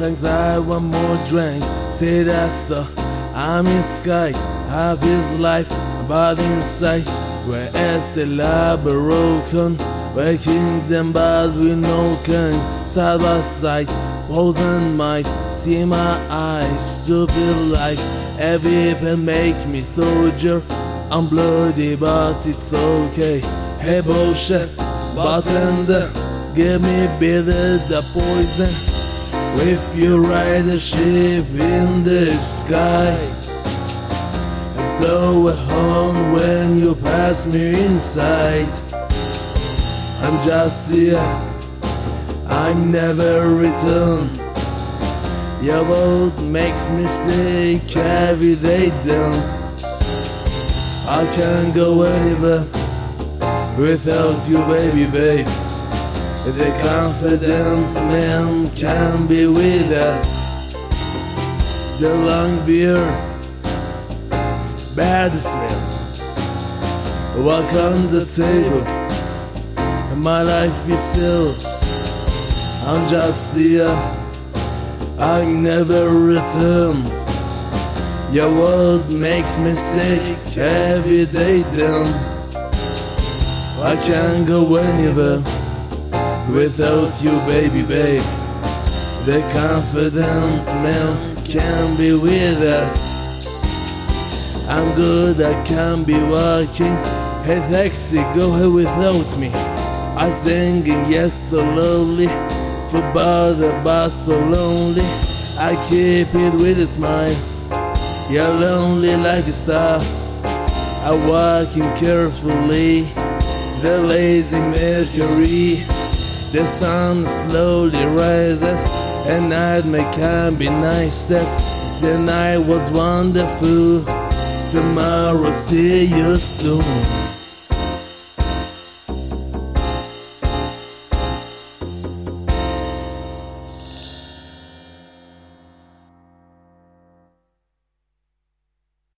Sometimes I want more drink. Say that's the I'm in sky. Half his life, but inside where the lab broken. Where kingdom but we no king. Side by side, wasn't might see my eyes. Stupid like every pen make me soldier. I'm bloody but it's okay. Hey bullshit, bartender, give me bitter the poison. If you ride a ship in the sky, blow a horn when you pass me inside. I'm just here, I'm never return. Your world makes me sick every day down. I can't go anywhere without you, baby, babe. The confident man can be with us. The long beer, bad smell. Walk on the table, and my life is still. I'm just here, I never return. Your world makes me sick every day down. I can't go anywhere without you, baby, babe. The confident man can be with us. I'm good, I can be walking. Hey taxi, go ahead without me. I singing yes so slowly. For bother but so lonely. I keep it with a smile. You're lonely like a star. I'm walking carefully. The lazy Mercury. The sun slowly rises. And night may can be nicest. The night was wonderful. Tomorrow see you soon.